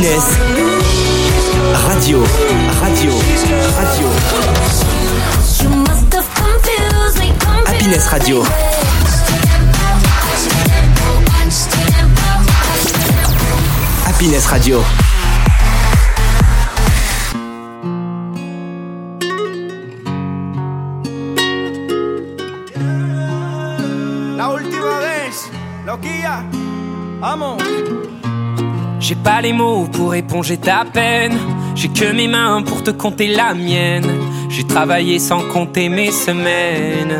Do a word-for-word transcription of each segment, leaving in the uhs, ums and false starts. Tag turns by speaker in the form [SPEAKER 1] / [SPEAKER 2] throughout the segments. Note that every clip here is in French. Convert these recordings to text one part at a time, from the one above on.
[SPEAKER 1] Happiness Radio, Radio, Radio. Happiness Radio. Happiness Radio.
[SPEAKER 2] La última vez, loquilla, vamos.
[SPEAKER 3] J'ai pas les mots pour éponger ta peine. J'ai que mes mains pour te compter la mienne. J'ai travaillé sans compter mes semaines.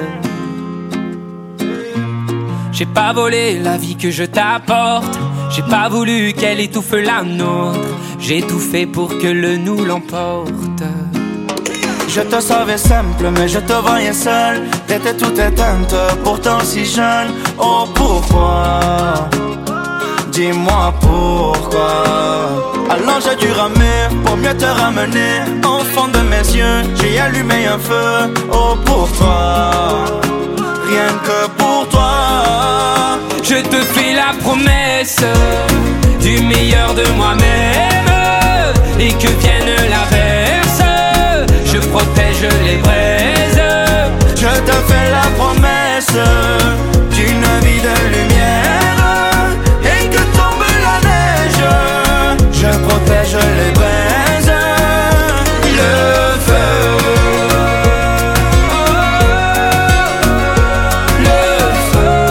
[SPEAKER 3] J'ai pas volé la vie que je t'apporte. J'ai pas voulu qu'elle étouffe la nôtre. J'ai tout fait pour que le nous l'emporte.
[SPEAKER 2] Je te savais simple, mais je te voyais seul. T'étais toute éteinte, pourtant si jeune. Oh pourquoi? Dis-moi pourquoi. Alors j'ai dû ramer pour mieux te ramener. Au fond de mes yeux, j'ai allumé un feu. Oh pour toi, rien que pour toi.
[SPEAKER 3] Je te fais la promesse du meilleur de moi-même. Et que vienne l'averse, je protège les braises.
[SPEAKER 2] Je te fais la promesse d'une vie de lumière. Et que tombe la neige, je protège les braises. Le feu, le feu.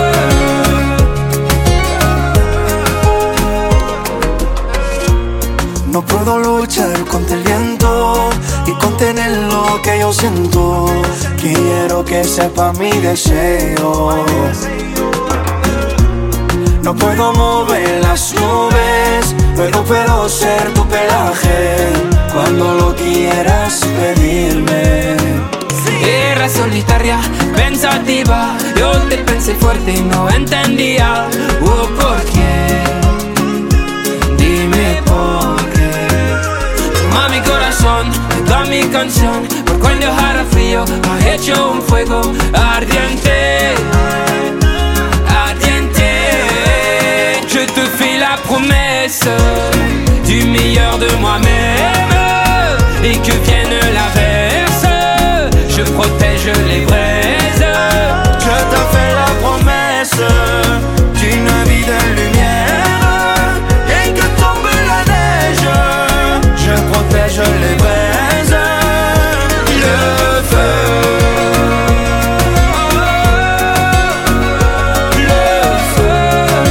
[SPEAKER 2] No puedo luchar contra el viento y contener lo que yo siento. Quiero que sepa mi deseo. No puedo mover las nubes, pero puedo ser tu pelaje cuando lo quieras pedirme.
[SPEAKER 3] Era solitaria, pensativa. Yo te pensé fuerte y no entendía. Oh, ¿por qué? Dime por qué. Toma mi corazón, toda mi canción. Por cuando hará frío, ha hecho un fuego ardiente. Ardiente. Je te fais la promesse du meilleur de moi-même. Et que vienne l'averse, je protège les braises.
[SPEAKER 2] Je te fais la promesse d'une vie de lumière. Et que tombe la neige, je protège les braises. Le feu, le feu,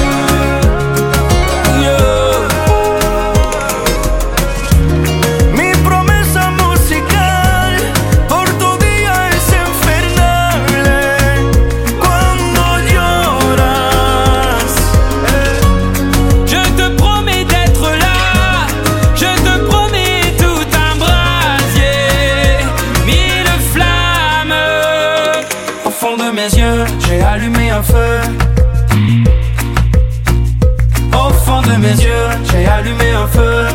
[SPEAKER 2] yeah. Mi promesa musical por tu día es infernal. Cuando lloras,
[SPEAKER 3] Je te promets d'être là. Je te promets tout un brasier. Mille flammes.
[SPEAKER 2] au fond de mes yeux, j'ai allumé un feu. Au fond de mes yeux, j'ai allumé un feu.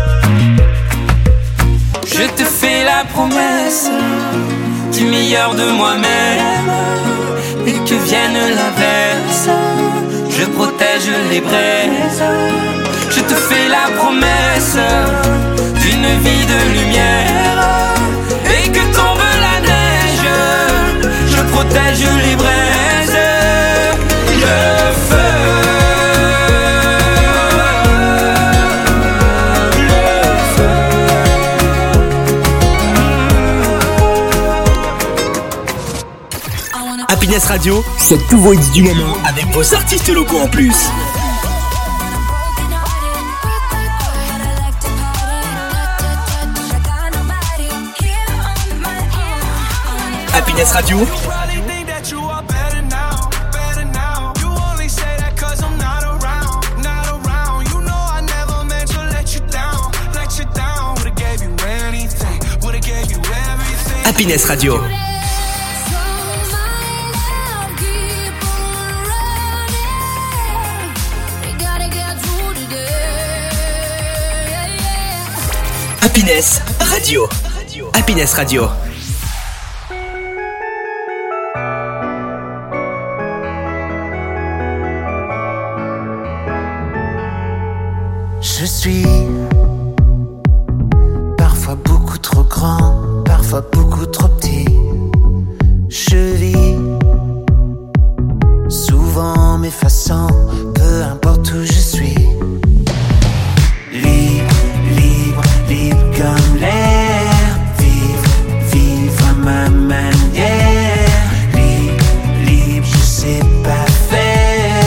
[SPEAKER 3] Je te fais la promesse du meilleur de moi-même. Et que vienne l'averse, je protège les braises. Je te fais la promesse d'une vie de lumière. Et que tombe la neige, je protège les braises. Le feu, le feu.
[SPEAKER 1] Happiness Radio, c'est tous vos hits du moment avec vos artistes locaux en plus. Happiness Radio, Happiness Radio. Happiness Radio. Happiness Radio.
[SPEAKER 2] Je suis
[SPEAKER 4] parfois beaucoup trop petit. Je vis souvent m'effaçant, peu importe où je suis. Libre, libre, libre comme l'air. Vivre, vivre à ma manière. Libre, libre, je sais pas faire.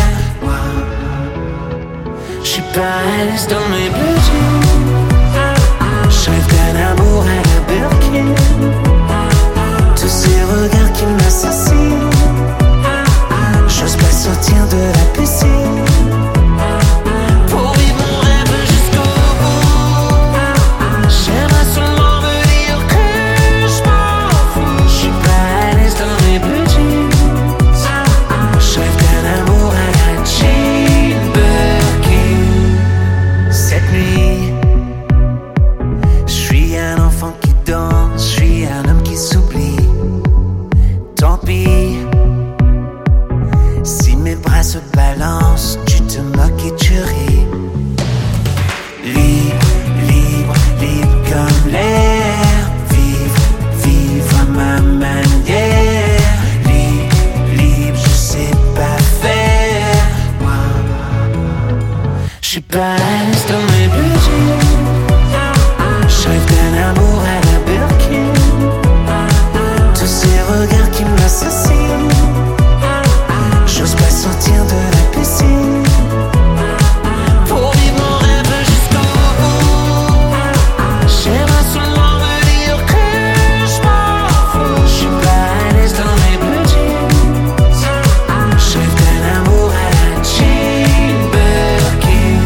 [SPEAKER 4] Wow. Je suis pas à l'aise dans mes blue jeans. Je rêve d'un amour à la Birkin. Tous ces regards qui m'assassinent. J'ose pas sortir de la piscine. Pour vivre mon rêve jusqu'au bout. J'aimerais seulement me dire que je m'en fous. Je suis pas à l'aise dans mes blue jeans. Je rêve d'un amour à la Jane Birkin. Cette nuit, je suis un enfant qui danse. Je suis un homme qui s'oublie. Tant pis si mes bras se balancent, tu te moques et tu ris. Libre, libre, libre comme l'air. Vivre, vivre à ma manière. Libre, libre, je sais pas faire. Wow. Je suis pas à l'aise dans mes blue jeans. Je rêve d'un amour à la Birkin. Tous ces regards qui m'assassinent. J'ose pas sortir de la piscine. Pour vivre mon rêve jusqu'au bout. J'aimerais seulement me dire que je m'en fous. Je suis pas à l'aise dans mes blue jeans. Je rêve d'un amour à la Jane Birkin.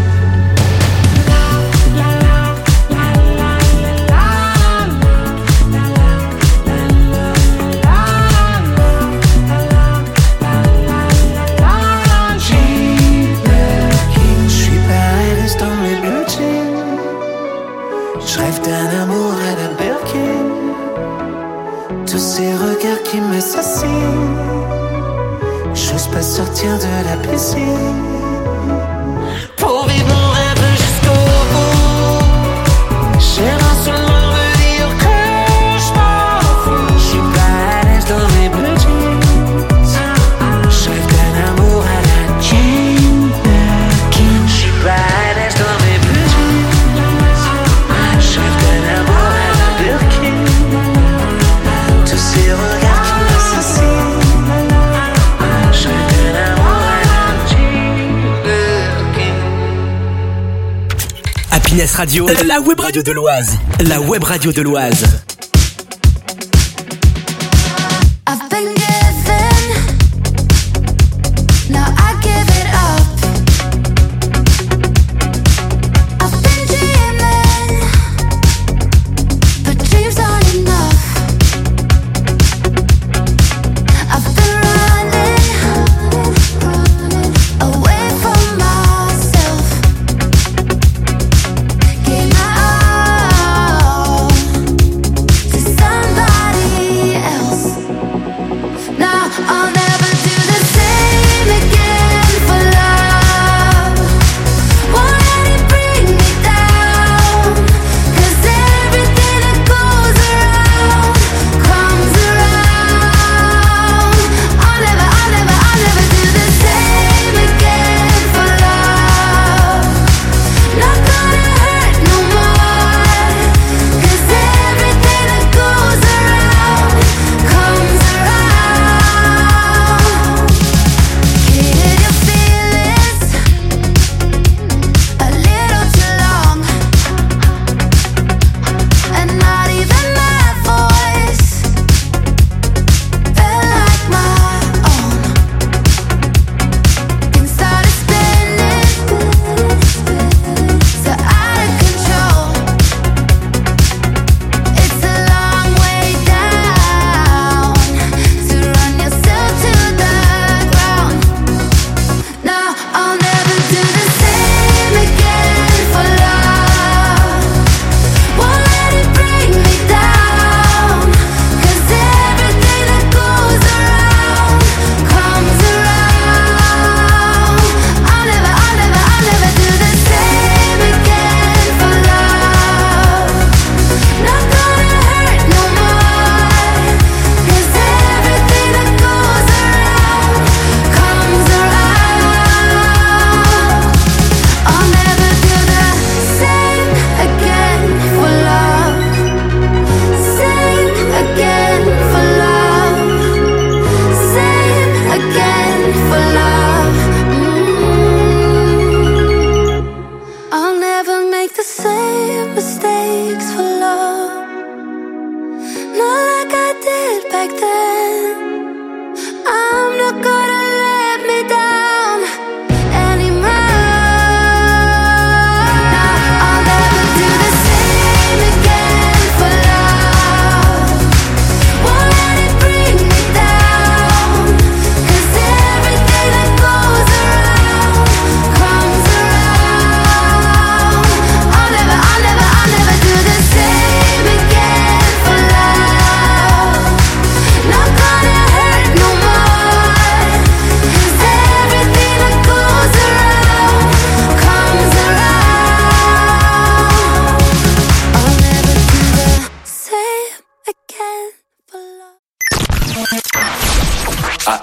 [SPEAKER 4] Je rêve d'un amour à la Birkin. Tous ces regards qui m'assassinent. J'ose pas sortir de la piscine. Pour vivre mon rêve jusqu'au bout. J'aimerais seulement me dire que je m'en fous. Je suis pas à l'aise dans mes blue jeans. Je rêve d'un amour à la Jane Birkin. Je suis pas à l'aise dans mes blue jeans. Je rêve d'un amour à la Birkin. Tous ces regards qui m'assassinent. Je rêve d'un amour à la Jane Birkin.
[SPEAKER 1] Happiness Radio, la web radio de l'Oise. La web radio de l'Oise.
[SPEAKER 5] I've been given, now I give it up. I've been dreaming, but dreams aren't enough. I've been running, away from myself. Gave my all,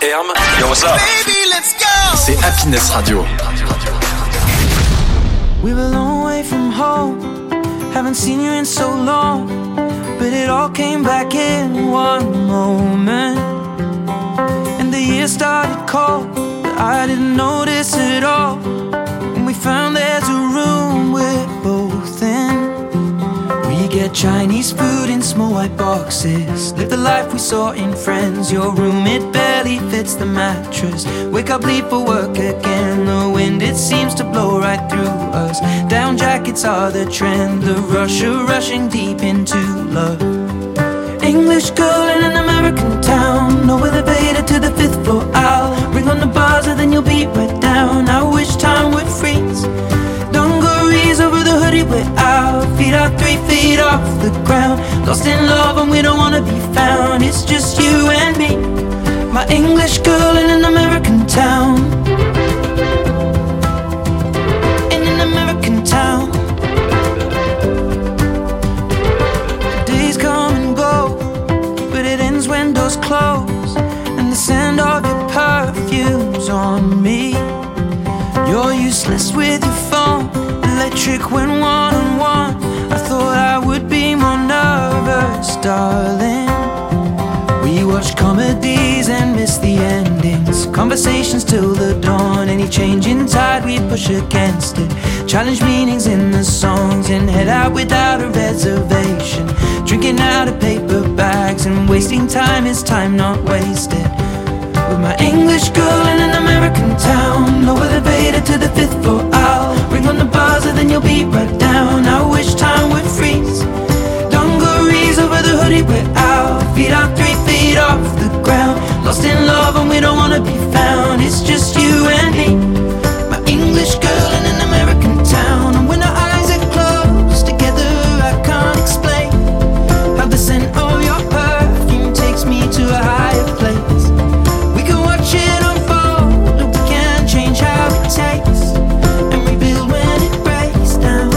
[SPEAKER 6] terme. Yo, what's up?
[SPEAKER 1] Baby, let's go.
[SPEAKER 6] C'est Happiness Radio.
[SPEAKER 7] We were a long way from home, haven't seen you in so long, but it all came back in one moment. And the year started cold, but I didn't notice it all. When we found there's a room we're both in. We get Chinese food in small white boxes, live the life we saw in Friends. Your room, it barely fits the mattress. Wake up, leave for work again. The wind, it seems to blow right through us. Down jackets are the trend, the rush of rushing deep into love. English girl in an American town, no elevator to the fifth floor. I'll ring on the buzzer, then you'll be right down. I wish time would freeze. Dungarees over the hoodie, we're out. Feet are three feet off the ground. Lost in love and we don't wanna be found. It's just you and me, my English girl in an American town. In an American town. Days come and go, but it ends when doors close, and the scent of your perfume's on me. You're useless with your phone, electric when one-on-one. I thought I would be more nervous, darling. We watch comedies and miss the endings, conversations till the dawn. Any change in tide we push against it, challenge meanings in the songs, and head out without a reservation. Drinking out of paper bags and wasting time is time not wasted. With my English girl in an American town, no elevator to the fifth floor. I'll ring on the buzzer, then you'll be right down. I wish time would freeze. Dungarees over the hoodie, we're out. Feet are three feet off the ground. Lost in love and we don't wanna be found. It's just you and me, my English girl in an American town. And when our eyes are closed together, I can't explain how the scent of your perfume takes me to a higher place. It unfold, we can't change how it tastes, and rebuild when it breaks down.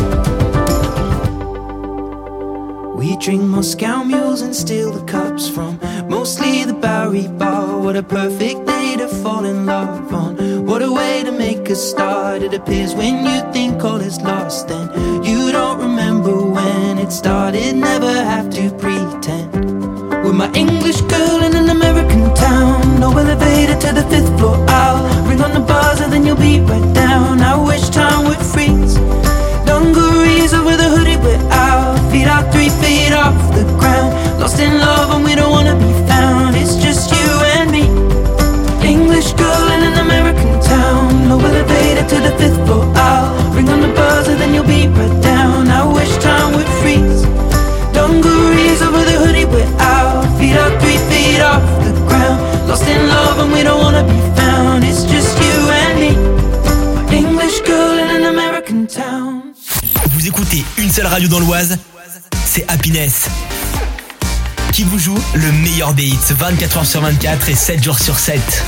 [SPEAKER 7] We drink Moscow mules and steal the cups from mostly the Bowery Bar. What a perfect day to fall in love on. What a way to make a start. It appears when you think all is lost, then you don't remember when it started. Never have to pretend. With my English girl in an American town, no elevator to the fifth floor. I'll ring on the buzzer, then you'll be right down. I wish time would freeze. Dungarees over the hoodie, we're out. Feet are three feet off the ground. Lost in love and we don't wanna be found. It's just you and me, English girl in an American town. No elevator to the fifth floor. I'll ring on the buzzer, then you'll be right down. I wish time would freeze. Dungarees over the hoodie, we're out. Feet are three feet off the ground. Lost in love and we don't wanna be found. It's just you and me, my English girl in an American town.
[SPEAKER 1] Vous écoutez une seule radio dans l'Oise, c'est Happiness, qui vous joue le meilleur des hits vingt-quatre heures sur vingt-quatre et sept jours sur sept.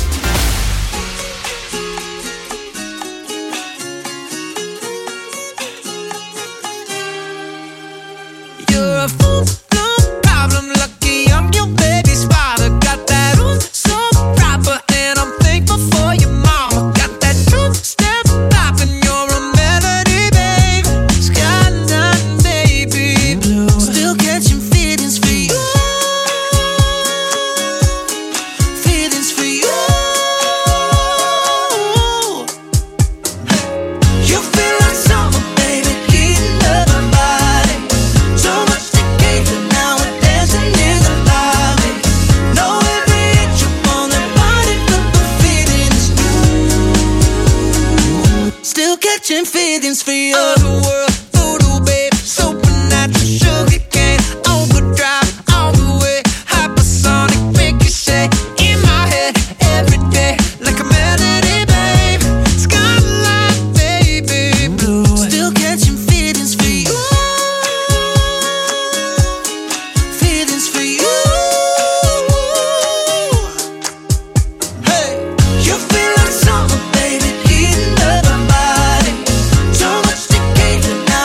[SPEAKER 8] You're a fool, no problem, lucky I'm your baby's father. Got that room so proper, and I'm thankful for your mama. Got that truth step poppin', you're a melody, babe. Skyline, baby blue. Still catching feelings for you. Feelings for you. You feel like summer, baby, heating up my body. So much tequila now we're dancing in the lobby. Know every inch on that body, but the feeling is new. Still catching feelings for you. Otherworld, voodoo, babe, supernatural, sugar cane, overdrive, all the way, hypersonic, make you say in my head every day, like a melody, babe. Skyline, baby blue. Still catching feelings for you. Feelings for you. Hey, you feel like summer, baby, heating up my body. So much tequila now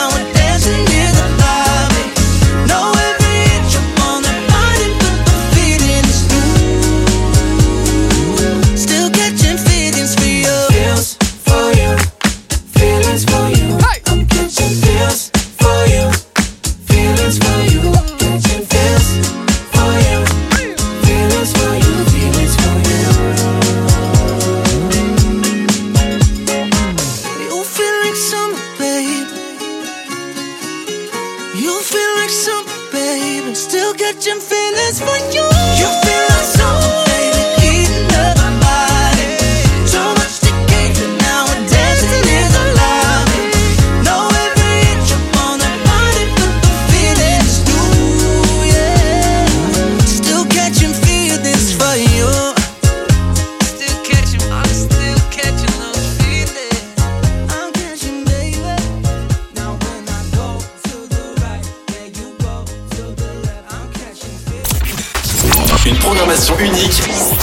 [SPEAKER 8] catching feelings for you. You feel like someone, baby, eating up my body. So much to gain, and now we're dancing is alive. Know every inch up on that body, but the feeling is new, yeah. Still catching feelings for you. Still catching, I'm still catching those feelings. I'm catching, baby. Now when I go to the right, yeah, you go to the left. I'm catching feelings.
[SPEAKER 6] Une programmation unique,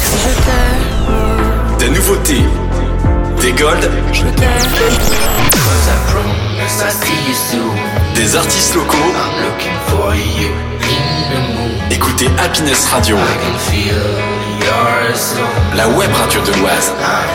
[SPEAKER 6] des nouveautés, des golds, des artistes locaux. Écoutez Happiness Radio, la web radio de l'Oise.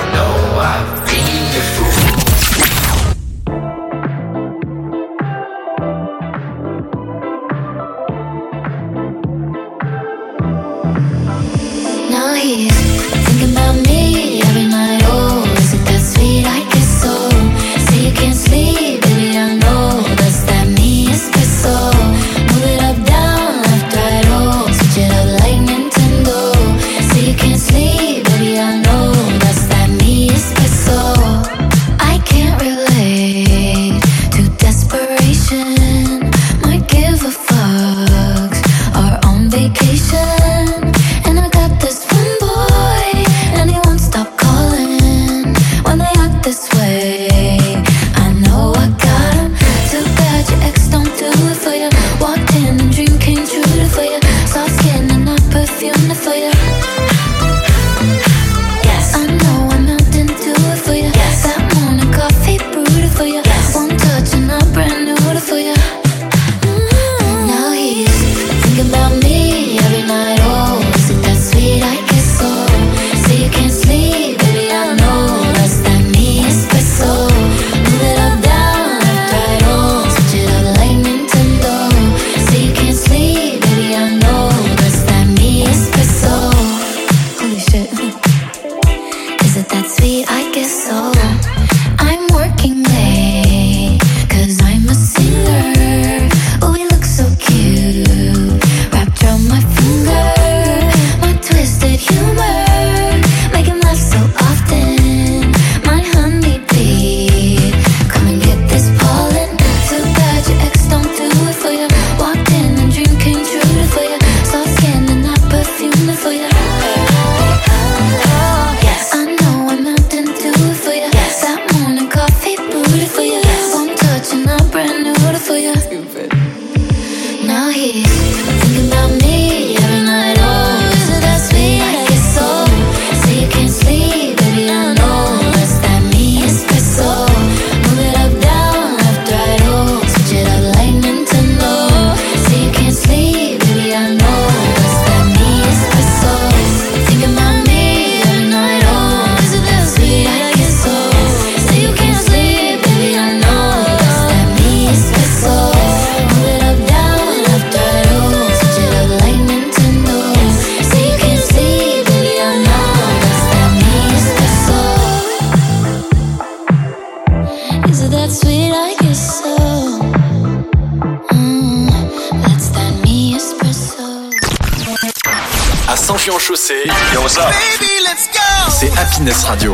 [SPEAKER 5] Now he's thinking about me every night. Oh, is it that sweet? I guess so. Say you can't sleep, baby, I know that's that me espresso. Move it up, down, left, right, oh, switch it up like Nintendo. Say you can't sleep, baby, I know that's that me espresso. I can't relate to desperation. Might give a fuck. Are on vacation. And I got this one boy, and he won't stop calling when they act this way. I know I got him. Too bad your ex don't do it for you. Walked in and dream came true for you. Soft skin and I perfumed it for you. Yes, I know I'm out and do it for you. Yes, that morning coffee brewed it for you. Yes, one touch and I brand new it for you. Mm. Now he's thinking about me every night. Oh, is it that sweet? I guess so. Say you can't sleep, baby, I know that's that me espresso. Move it up, down, left, right, oh, switch it up like Nintendo. Say you can't sleep, baby, I know that's that me espresso. Holy shit. Is it that sweet? I guess so. I'm working late, cause I'm a singer. Oh, we look so cute, wrapped around my finger. My twisted humor, make him laugh so often. My honeybee, come and get this pollen. Too bad your ex don't do it for you. Walked in and dream came true for you. Soft skin and I perfume it for you. Yes, I know I'm out and do it for you. Yes, that morning coffee brewed it for you. Yes, one touch and I brand new it for you. Now he's thinking about me every night. Oh, is it that sweet? I guess so. Say you can't sleep, baby, I know that's that me espresso. Move it up, down, left, right, oh, switch it up like Nintendo. Say you can't sleep, baby, I know that's that me espresso. Thinking about me every night. Oh, is it that sweet? I guess so. Say you can't sleep, baby, I know that's that me espresso. Move it up, down, left, right, oh, switch it up like Nintendo. Say you can't sleep, baby, I know that's that me espresso. Is it that sweet? I guess so. Mm, that's that me espresso.
[SPEAKER 6] À Saint-Jean-Chaussée,
[SPEAKER 8] Yo, what's up? Baby, let's go!
[SPEAKER 6] c'est Happiness Radio.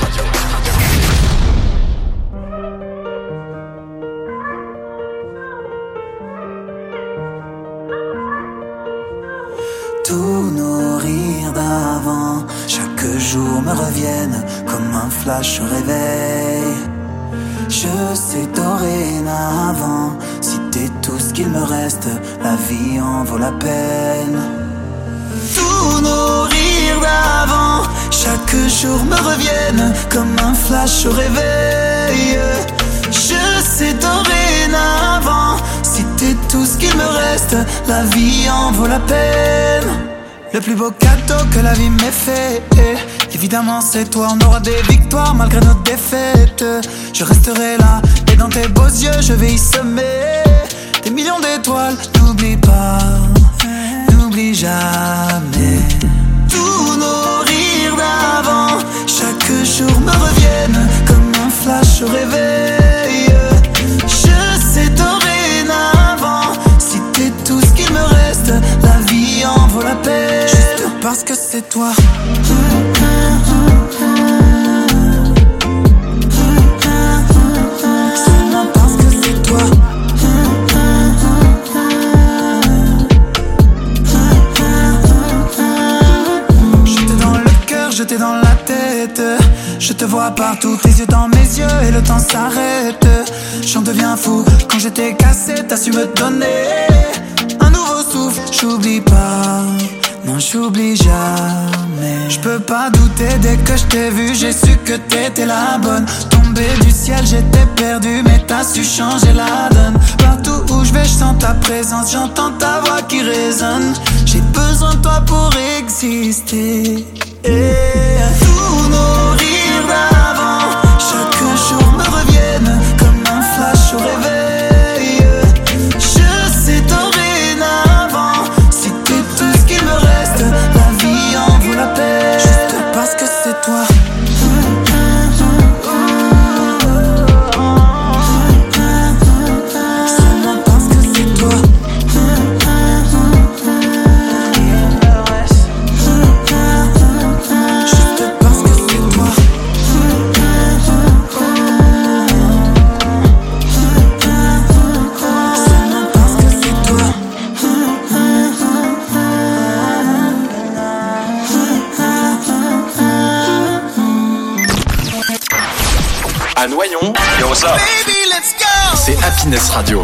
[SPEAKER 2] Tous nos rires d'avant, chaque jour me reviennent comme un flash au réveil. Je sais dorénavant, si t'es tout ce qu'il me reste, la vie en vaut la peine. Tous nos rires d'avant, chaque jour me reviennent comme un flash au réveil. Je sais dorénavant, si t'es tout ce qu'il me reste, la vie en vaut la peine. Le plus beau cadeau que la vie m'ait fait, évidemment c'est toi. On aura des victoires malgré nos défaites. Je resterai là et dans tes beaux yeux je vais y semer des millions d'étoiles. N'oublie pas, n'oublie jamais. Tous nos rires d'avant, chaque jour me reviennent comme un flash au réveil. Je sais dorénavant, si t'es tout ce qu'il me reste, la
[SPEAKER 7] c'est toi. Seulement parce que c'est toi. J'étais dans le cœur, j'étais dans la tête. Je te vois partout, tes yeux dans mes yeux et le temps s'arrête. J'en deviens fou, quand j'étais cassé, t'as su me donner un nouveau souffle. J'oublie pas, non j'oublie jamais. Je peux pas douter, dès que je t'ai vu, j'ai su que t'étais la bonne. Tombé du ciel, j'étais perdu, mais t'as su changer la donne. Partout où je vais, je sens ta présence, j'entends ta voix qui résonne. J'ai besoin de toi pour exister. Et tous nos rires d'avant, chaque jour me reviennent comme un flash au réveil. Je sais dorénavant, si t'es tout ce qu'il me reste, la vie en vaut la peine. Juste parce que c'est toi. Seulement parce que c'est toi.
[SPEAKER 6] À Noyon, yo, what's up?
[SPEAKER 8] Baby, let's go!
[SPEAKER 6] C'est Happiness Radio.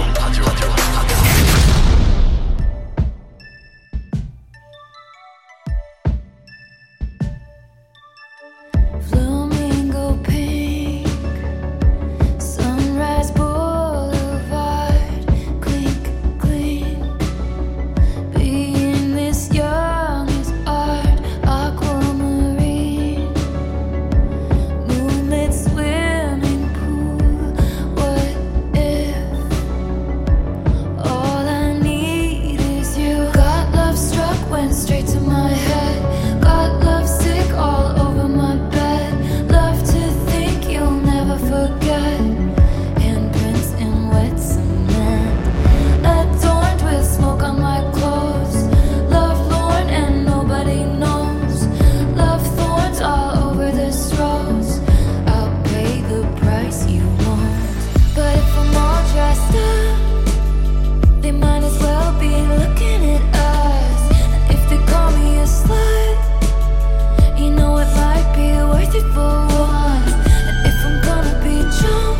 [SPEAKER 5] Flamingo pink, Sunrise Boulevard, clink, clink. Being this young is art, aquamarine, moonlit swimming pool. What if all I need is you? Got love struck, went straight to my head. Got love sick all over my bed. Love to think you'll never forget. Handprints in wet cement, adorned with smoke on my clothes. Love lorn and nobody knows. Love thorns all over this rose. I'll pay the price you want. But if I'm all dressed up, they might as well be looking at us. And if they call me a slut, you know it might be worth it for once. And if I'm gonna be drunk,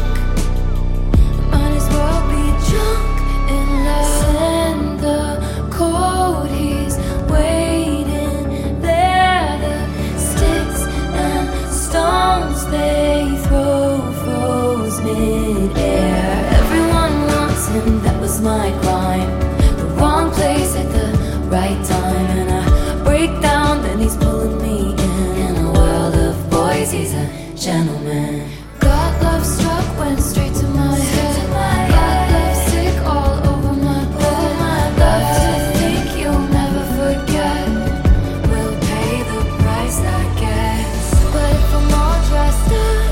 [SPEAKER 5] I might as well be drunk in love. Send the code, he's waiting there. The sticks and stones they throw froze mid-air. Everyone wants him, that was my crime. The wrong place at the right time. And I break down, then he's pulling me in. In a world of boys, he's a gentleman. Got love struck, went straight to my head. Got love sick all over my bed. Love to think you'll never forget. We'll pay the price, I guess. But if I'm all dressed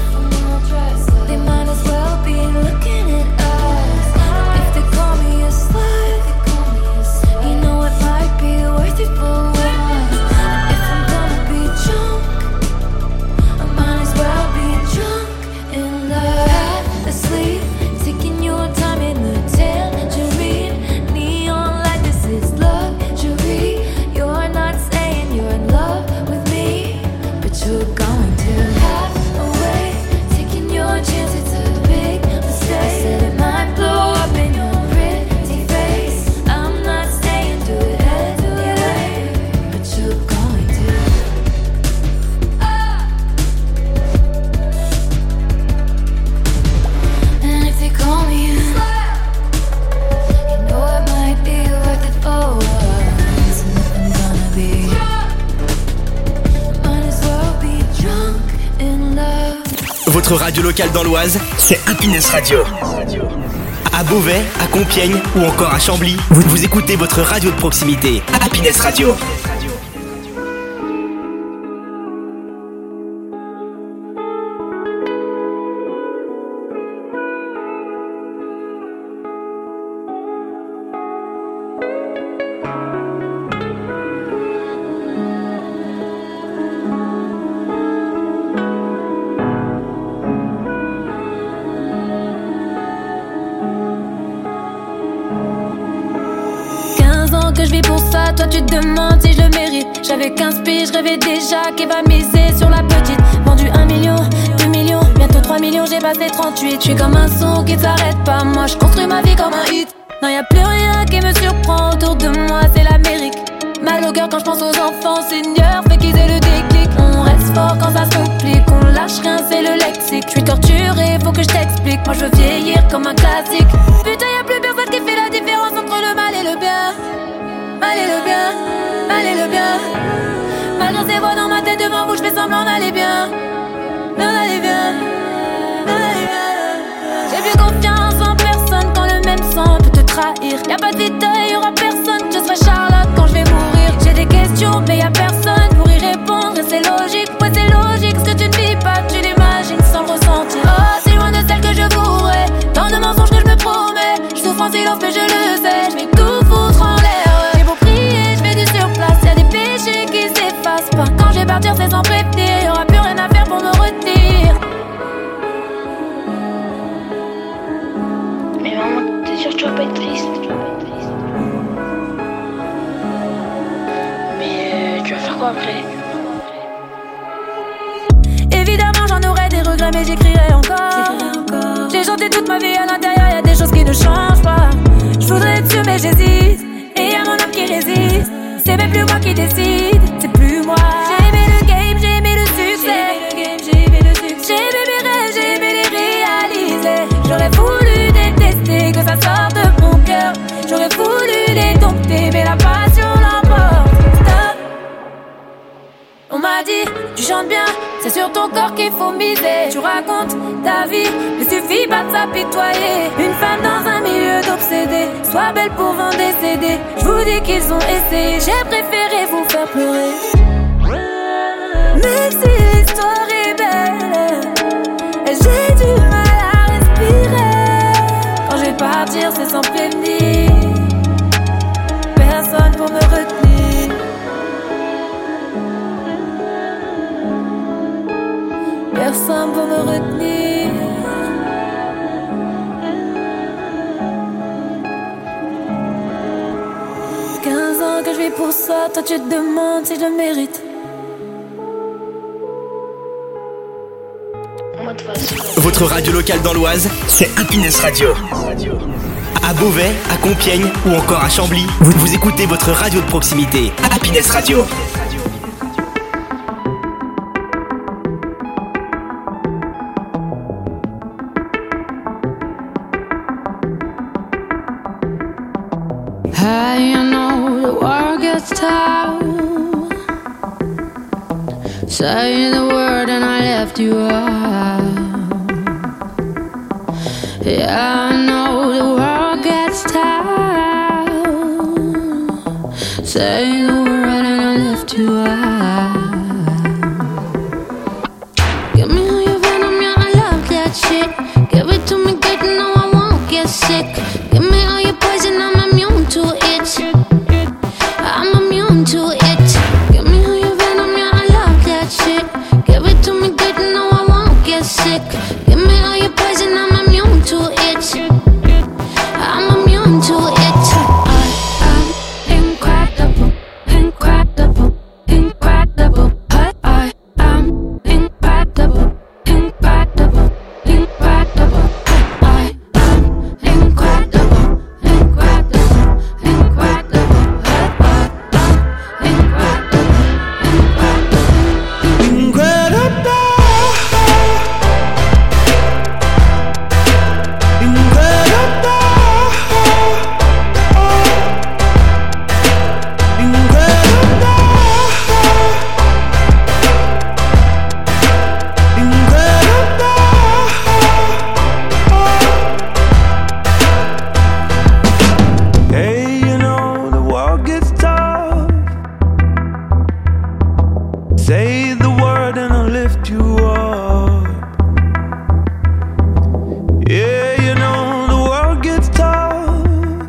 [SPEAKER 5] up, they might as well be looking at us. And if they call me a slut, you know it might be worth it for once. And if I'm gonna be drunk, I might as well be drunk in love. Half asleep, taking your time in the tangerine. Neon light, this is luxury. You're not saying you're in love with me, but you're going to. Half away, taking your chance, it's a big mistake. Said it might blow up in your pretty face. I'm not saying do it anyway, but you're going to. And if they call me a slut, you know it might be worth it for once. And if I'm gonna be drunk, might as well be drunk in love.
[SPEAKER 1] Votre radio locale dans l'Oise, c'est Happiness Radio. À Beauvais, à Compiègne ou encore à Chambly, vous, vous écoutez votre radio de proximité. Happiness Radio.
[SPEAKER 9] vie pour ça, toi tu te demandes si je le mérite. J'avais quinze piges, je rêvais déjà qu'il va miser sur la petite. Vendu un million, deux millions, bientôt trois millions, j'ai passé trente-huit. Je suis comme un son qui ne s'arrête pas, moi je construis ma vie comme un hit. Non y'a plus rien qui me surprend autour de moi, c'est l'Amérique. Mal au cœur quand je pense aux enfants, Seigneur, fait qu'ils aient le déclic. On reste fort quand ça se complique, on lâche rien, c'est le lexique. Je suis torturé, faut que je t'explique, moi je veux vieillir comme un classique. Putain y'a plus personne qui fait la différence entre le mal et le bien. Mal et le bien, mal et le bien. Malgré ces voix dans ma tête devant vous, je fais semblant d'aller bien. Mais on allait bien, on allait bien. J'ai plus confiance en personne quand le même sang peut te trahir. Y'a pas de vide, y'aura personne, je serai Charlotte quand je vais mourir. J'ai des questions, mais y'a personne pour y répondre. Et c'est logique, ouais c'est logique, ce que tu ne vis pas, tu l'imagines sans le ressentir. Oh, c'est loin de celle que je voudrais, tant de mensonges que je me promets. Je souffre en silence, mais je le sais, je vais tout foutre en l'air. J'ai beau prier, je fais du surplace, y'a des péchés qui s'effacent pas. Quand je vais partir, c'est sans prévenir, y'aura plus rien à faire pour me retenir.
[SPEAKER 5] Mais maman, t'es sûre que tu vas pas être triste? Tu vas pas être triste. Mais euh, tu vas faire quoi après?
[SPEAKER 9] Évidemment j'en aurais des regrets mais j'écrirai encore. J'ai chanté toute ma vie à l'intérieur, y'a des choses qui ne changent pas. Je voudrais être sûr mais j'hésite, et y'a mon homme qui résiste. C'est même plus moi qui décide, c'est plus moi. J'ai aimé le game, j'ai aimé le succès. J'ai aimé le game, j'ai aimé le succès. J'ai aimé mes rêves, j'ai aimé les réaliser. J'aurais voulu détester que ça sorte de mon cœur. J'aurais voulu les dompter mais la passion l'emporte. Stop. On m'a dit, tu chantes bien, c'est sur ton corps qu'il faut miser. Tu racontes ta vie, ne suffit pas de s'apitoyer. Une femme dans un milieu d'obsédés, sois belle pour vendre des C D. Je vous dis qu'ils ont essayé, j'ai préféré vous faire pleurer. Même si l'histoire est belle, j'ai du mal à respirer. Quand je vais partir, c'est sans prévenir. Personne pour me retenir. Personne pour me retenir. quinze ans que je vis pour ça, toi tu te demandes si je le mérite.
[SPEAKER 1] Votre radio locale dans l'Oise, c'est Happiness Radio. À Beauvais, à Compiègne ou encore à Chambly, vous, vous écoutez votre radio de proximité, Happiness Radio.
[SPEAKER 10] Hey, you know the war gets tough. Say the word and I left you out. Yeah, I know the world gets tough. Say the word and I left you out. Give me all your venom, yeah, I love that shit. Give it to me good, no, I won't get sick. Give me all your poison, I'm immune to it. I'm immune to it. Give me all your venom, yeah, I love that shit. Give it to me good, no, I won't get sick. Give me all your poison, I'm immune to it. I'm immune to it. I am incredible, incredible, incredible. I, I am incredible, incredible, incredible. I am incredible, incredible, incredible.
[SPEAKER 11] Hey, you know the world gets tough. Say the word and I'll lift you up. Yeah, you know the world gets tough.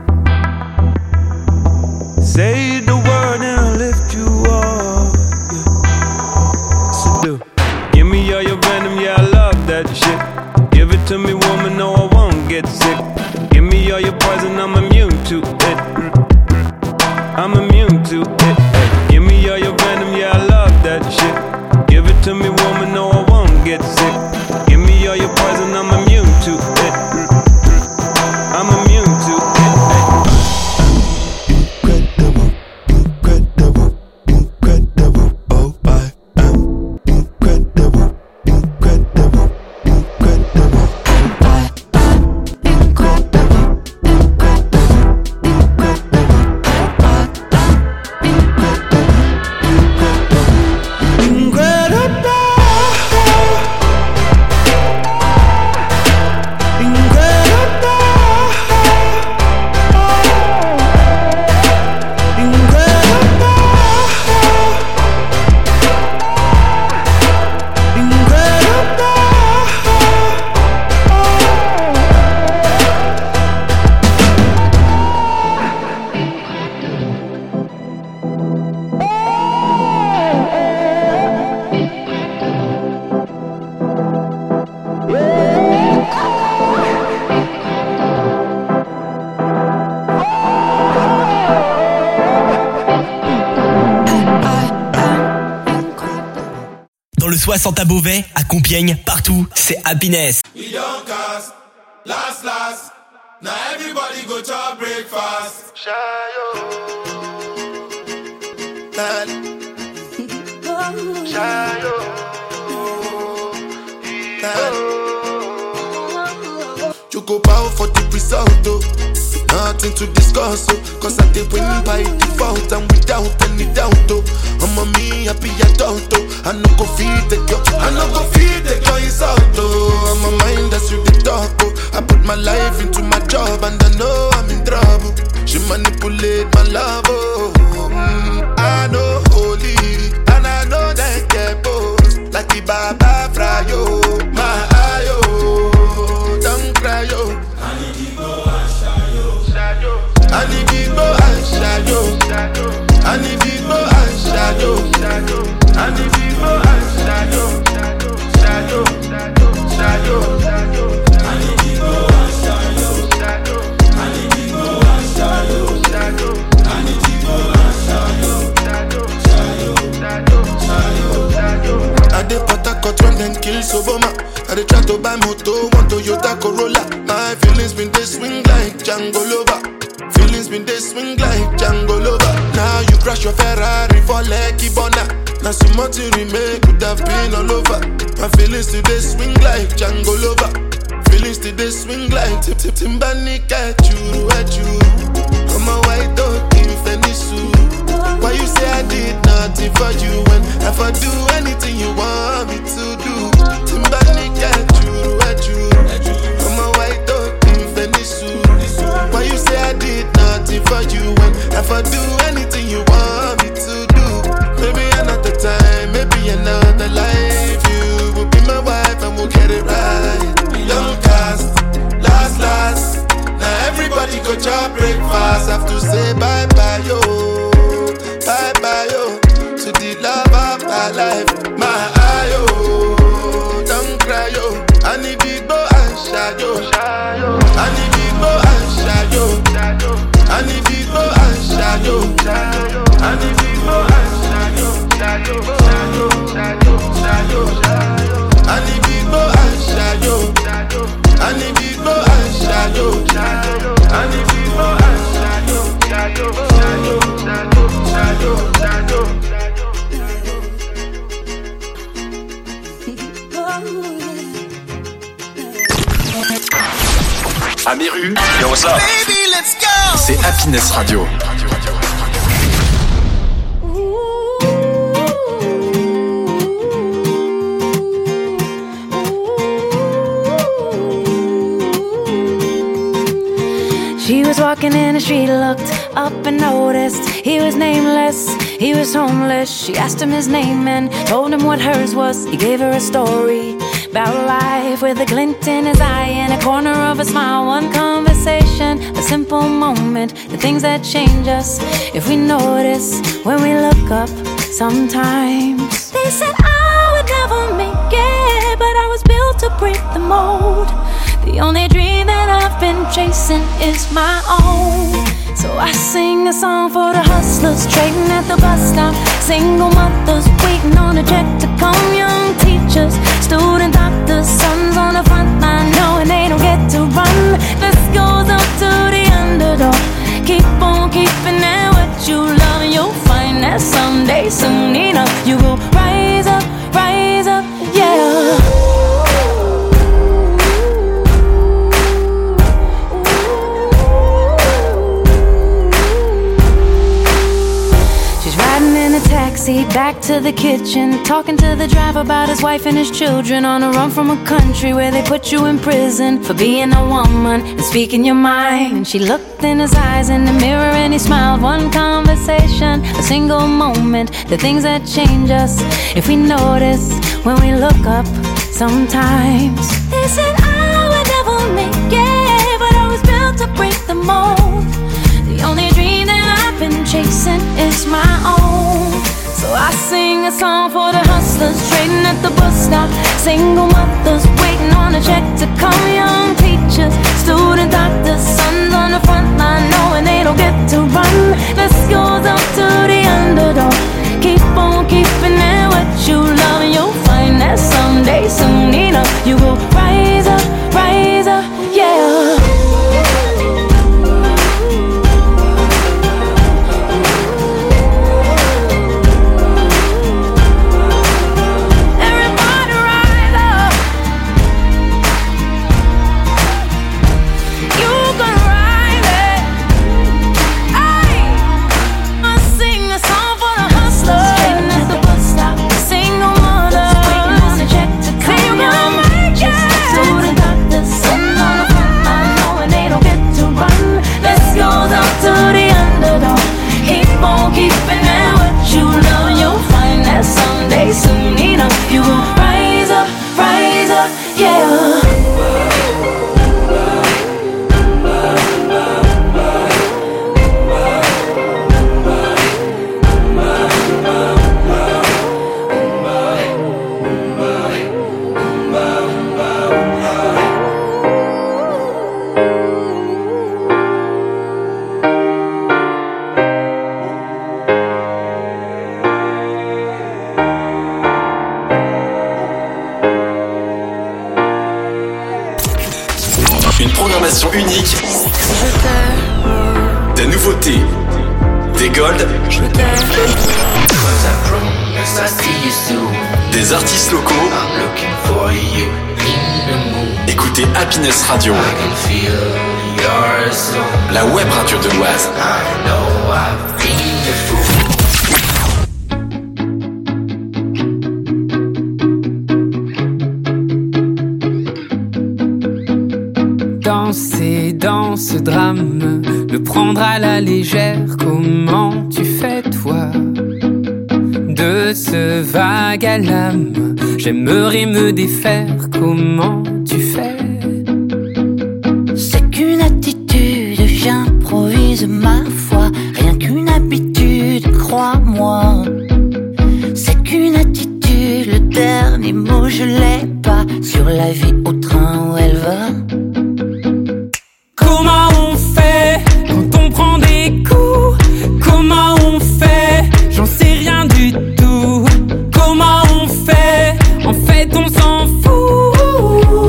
[SPEAKER 11] Say the word and I'll lift you up. Yeah. So do. Give me all your venom, yeah, I love that shit. Give it to me, woman, no, I won't get sick. Give me all your poison, I'm immune to it. I'm immune to it. Hey, give me all your venom, yeah, I love that shit. Give it to me, woman, no, I won't get sick. Give me all your poison, I'm immune to it. I'm immune to it.
[SPEAKER 12] Incredible, incredible, incredible. Oh, I am incredible, incredible, incredible. Oh, I am incredible, incredible, incredible. Oh, I am incredible, incredible.
[SPEAKER 1] soixante à Beauvais, à Compiègne, partout, c'est Happiness.
[SPEAKER 13] We don't cast, last, last. Now everybody go to breakfast. Shayo. Shayo. Choco power for the result, oh. Nothing to discuss, oh. Cause I did win by default and without any doubt, oh. I'm a me happy adult, oh. I no go feed the girl, I no go feed the girl insult, oh. I'm a mind that's you the talk, oh. I put my life into my job and I know I'm in trouble. She manipulate my love, oh. Mm, I know holy and I know that get both. Like the Baba Frayo, my ayo, don't cry, yo. I need to go and shadow. I need to go and shadow. I need to go and shadow. I need to go and shadow. Shadow, shadow, shadow. I need to go and shadow. I need to go and shadow. I need to go and shadow. Shadow, shadow, shadow. I dey Port-a-Court when them kill Soboma. I dey try to buy moto, want Toyota Corolla. My feelings been they swing like Django Lover. Feelings been they swing like Django Lover. Now you crash your Ferrari for Lucky Bona. Now some more to remake could have been all over. My feelings today swing like Django Lover. Feelings today swing like Tip Tip Timbani at you, at you. I'm a white dog in Fenisu. Why you say I did nothing for you when if I do anything you want me to do? Timbani at you, at you. I'm a white dog in Fenisu. Why you say I did nothing for you when if I do anything you want me to do? Maybe another time, maybe another life. You will be my wife and we'll get it right. Young cast, last, last. Now everybody go chop breakfast. Have to say bye bye yo, bye bye yo, to the love of my life. My ayo, don't cry yo. I need to go and shadow. I need to go and shadow. I need to go and shadow. I need to go and shadow. Shadow, shadow, shadow, shadow. I need to go and shadow. I need to go and shadow. I need to go and shadow. Shadow, shadow, shadow, shadow, shadow.
[SPEAKER 6] Amiru, yo what's up?
[SPEAKER 13] Baby, let's go.
[SPEAKER 6] C'est Happiness Radio.
[SPEAKER 9] She was walking in the street, looked up and noticed he was nameless, he was homeless. She asked him his name and told him what hers was. He gave her a story about life with a glint in his eye and a corner of a smile. One conversation, a simple moment, the things that change us if we notice when we look up sometimes. They said I would never make it, but I was built to break the mold. The only dream that I've been chasing is my own. So I sing a song for the hustlers trading at the bus stop, single mothers waiting on a check to come, young teachers, student doctors, sons on the front line knowing they don't get to run. This goes up to the underdog. Keep on keeping at what you love, and you'll find that someday, soon enough, you will rise up, rise up, yeah. Taxi back to the kitchen, talking to the driver about his wife and his children, on a run from a country where they put you in prison for being a woman and speaking your mind. And she looked in his eyes in the mirror and he smiled. One conversation, a single moment, the things that change us if we notice when we look up sometimes. They said I would never make it, but I was built to break the mold. The only dream that I've been chasing is my own. So I sing a song for the hustlers trading at the bus stop, single mothers waiting on a check to come, young teachers, student doctors, sons on the front line knowing they don't get to run. This goes up to the underdog. Keep on keeping at what you love, and you'll find that someday, soon enough, you will rise up, rise up, yeah. Soon enough, you will rise up, rise up, yeah.
[SPEAKER 6] Unique, des nouveautés, des golds, des artistes locaux. Écoutez Happiness Radio, la web radio de l'Oise.
[SPEAKER 3] Danser dans ce drame, le prendre à la légère, comment tu fais toi? De ce vague à l'âme, j'aimerais me défaire, comment tu fais?
[SPEAKER 14] C'est qu'une attitude, j'improvise ma foi, rien qu'une habitude, crois-moi. C'est qu'une attitude, le dernier mot je l'ai pas, sur la vie au train où elle va.
[SPEAKER 3] Comment on fait quand on prend des coups? Comment on fait? J'en sais rien du tout. Comment on fait? En fait on s'en fout.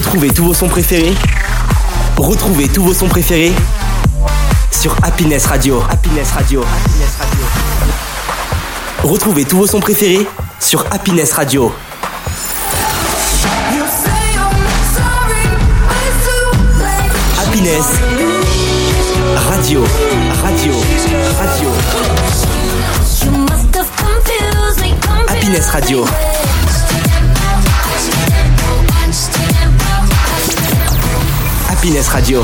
[SPEAKER 1] Retrouvez tous vos sons préférés. Retrouvez tous vos sons préférés sur Happiness Radio. Happiness Radio. Happiness Radio. Retrouvez tous vos sons préférés sur Happiness Radio. Happiness Radio. Radio. Radio. Happiness Radio. Happiness Radio.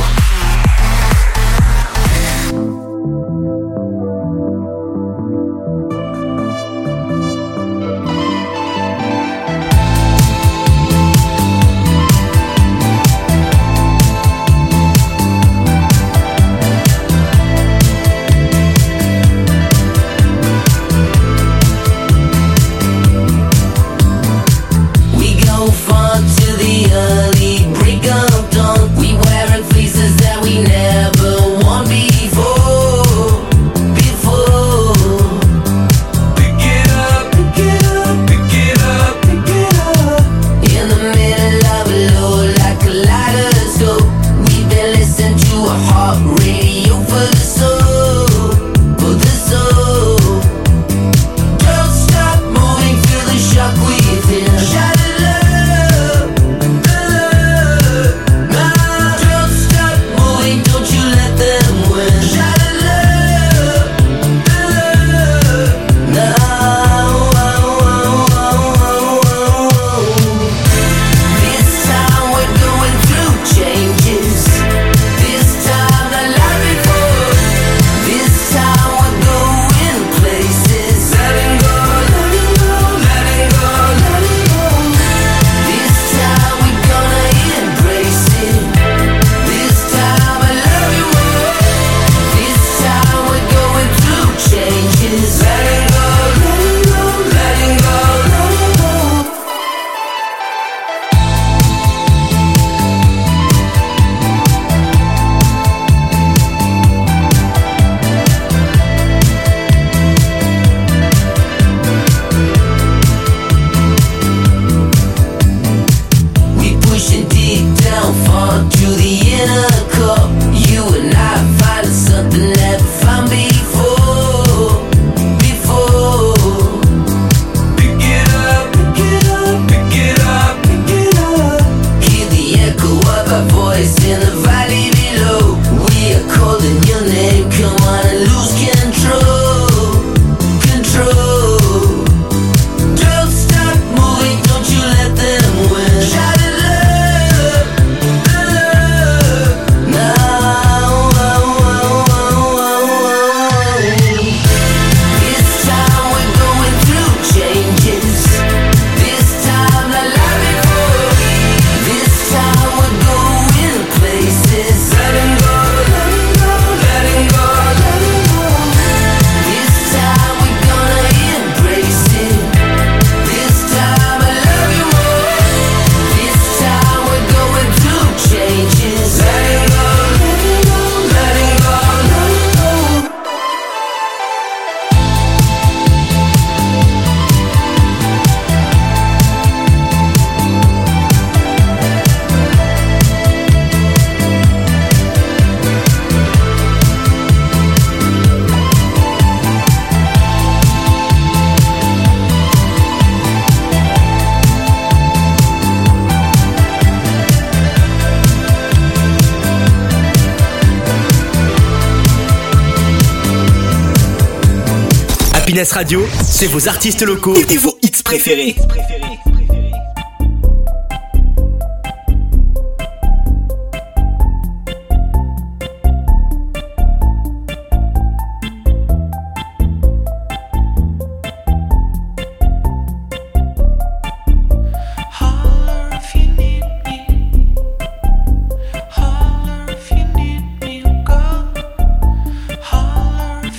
[SPEAKER 1] Happiness Radio, c'est vos artistes locaux et vos hits préférés.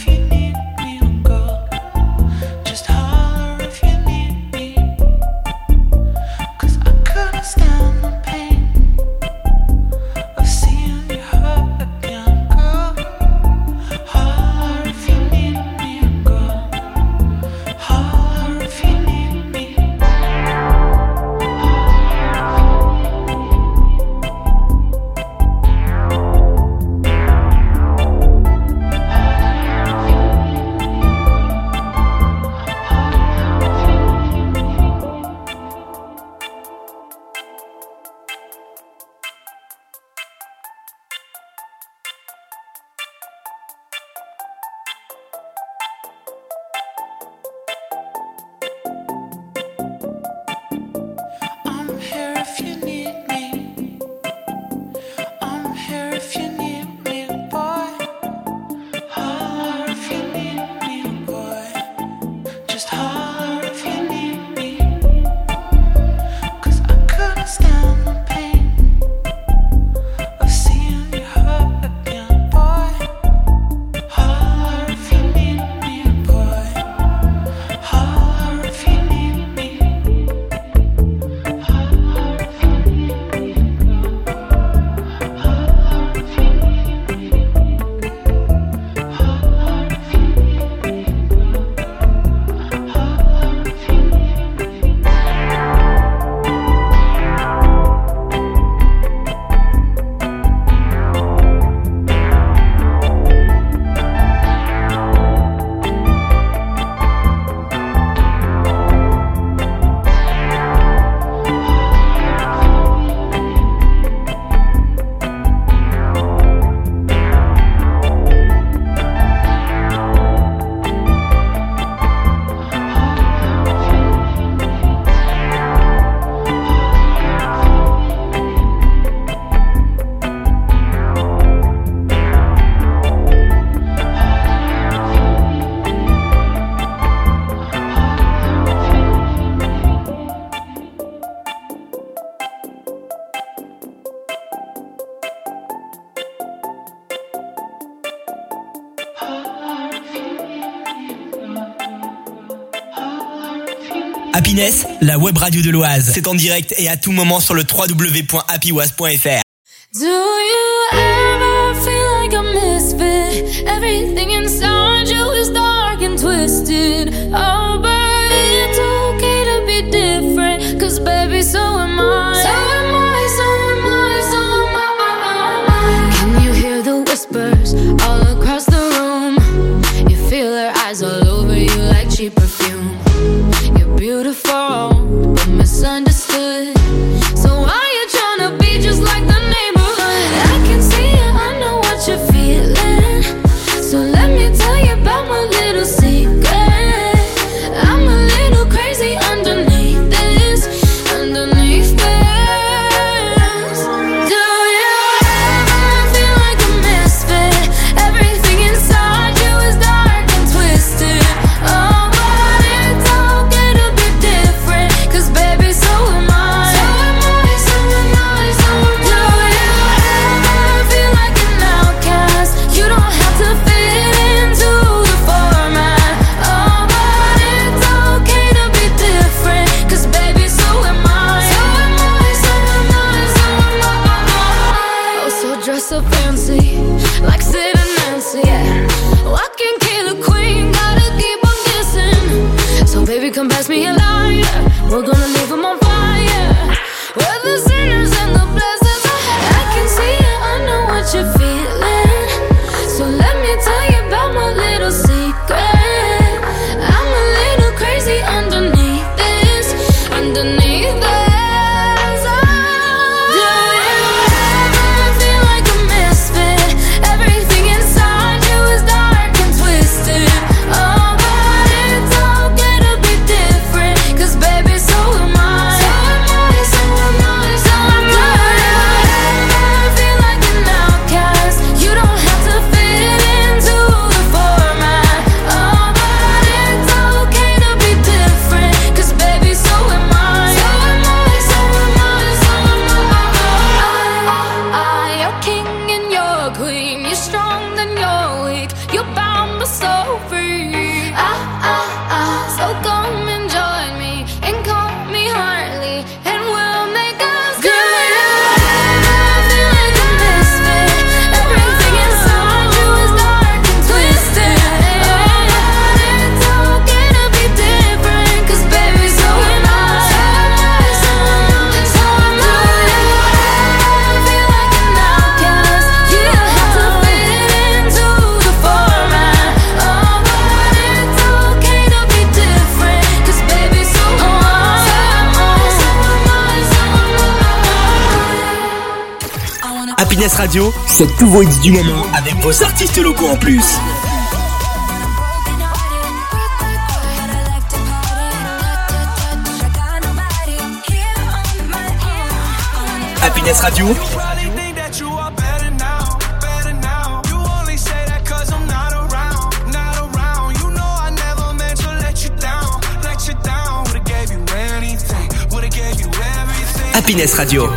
[SPEAKER 15] Just holler if you need me.
[SPEAKER 7] Just holler if you need me, 'cause I couldn't stand the pain of seeing you hurt again, boy. Holler if you need me, boy. Holler if you need me. Holler if you need me. Holler if you need me. Holler if you need me.
[SPEAKER 1] Happiness, la web radio de l'Oise. C'est en direct et à tout moment sur le w w w point happy oise point f r.
[SPEAKER 9] Do you ever feel like a misfit? Everything inside you is dark and twisted. Oh, but it's okay to be different, 'cause baby, so am I. So am I, so am I, so am I. Can you hear the whispers all across the room? You feel her eyes all over you like cheap perfume. You're beautiful, but misunderstood. So why you tryna be just like the neighborhood? I can see it, I know what you're feeling. So let me tell you about my little secret. I'm a little crazy underneath this, underneath this. Do you ever feel like a misfit? Everything inside you is dark and twisted. Oh, but it's okay to be different, 'cause baby, so am I. So am I, so am I, so am I. Do you ever feel like an outcast? You don't have to fit into the format. Oh, but it's okay to be different, 'cause baby, so am I. So am I, so am I, so am I. Oh, so dress up fancy, like Sid and Nancy, yeah. Walking killer queen, gotta keep on kissing. So baby, come pass me a lighter, we're gonna leave them on fire. We're the sinners and the blessings. I can see it, I know what you're feeling. So let me tell you about my little secret. I'm a little crazy underneath this, underneath this. Do you ever feel like a misfit? Everything inside you is dark and twisted. Oh, but it's okay to be different, 'cause baby, so am I. So am I, so am I, so am I. Do you ever feel like an outcast? You don't have to fit into the format. Oh, but it's okay to be different, 'cause baby, so am I. So am I, so am I, so am I. I, you're king and you're queen. You're strong then you're weak. You're bound but so free. Ah, ah, ah. So come and join me and call me Harley, and we'll make us good. Do you ever feel like a misfit? Everything inside you is dark and twisted. Oh, but it's okay to be different, 'cause baby, so am I. So am I, so am I, so am I. Do you ever feel like an outcast? You don't have to fit into the format. Oh, but it's okay to be different, 'cause baby, so am I. So am I, so am I, so am I.
[SPEAKER 1] Happiness Radio, c'est tous vos hits du moment avec vos artistes locaux en plus. Happiness Radio,
[SPEAKER 12] Probably think that you are better now, better now. You only say that 'cause I'm not around, not around. You know I never meant to let you down,
[SPEAKER 1] Happiness Radio.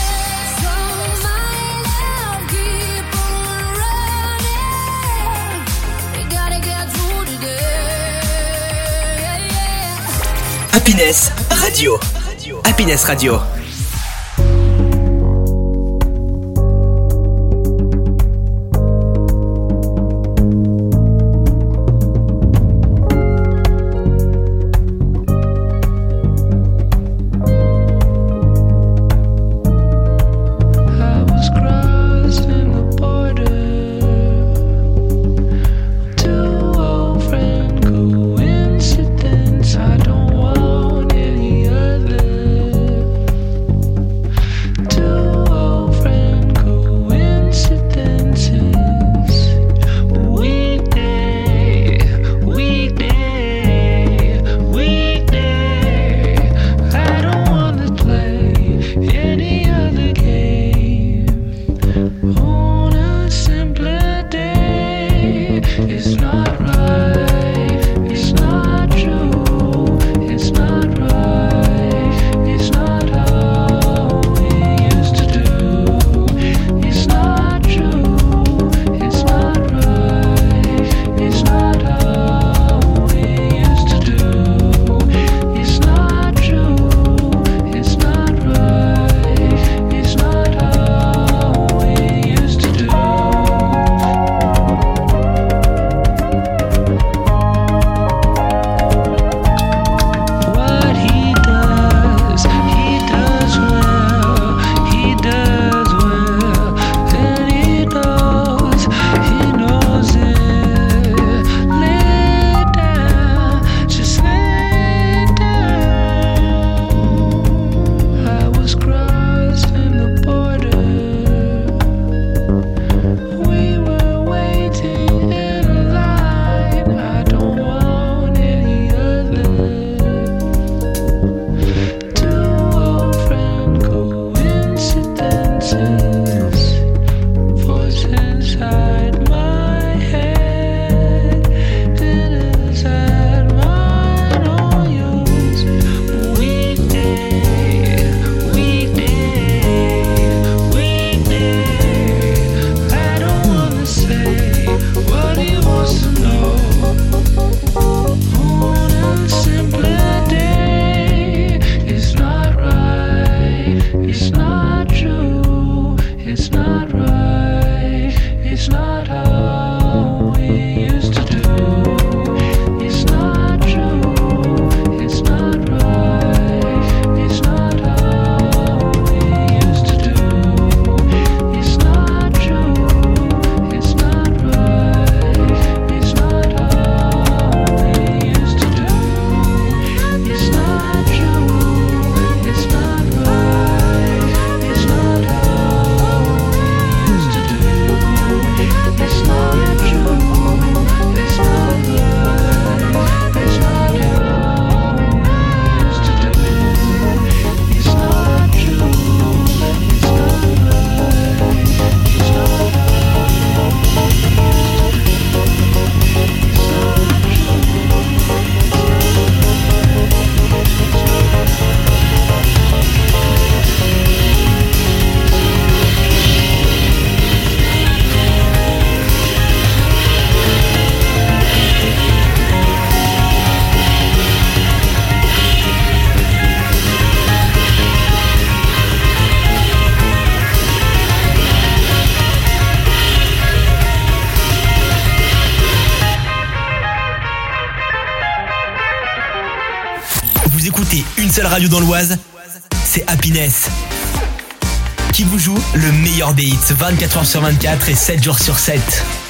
[SPEAKER 1] Happiness Radio. Happiness Radio. Une seule radio dans l'Oise, c'est Happiness, qui vous joue le meilleur des hits vingt-quatre heures sur vingt-quatre et sept jours sur sept.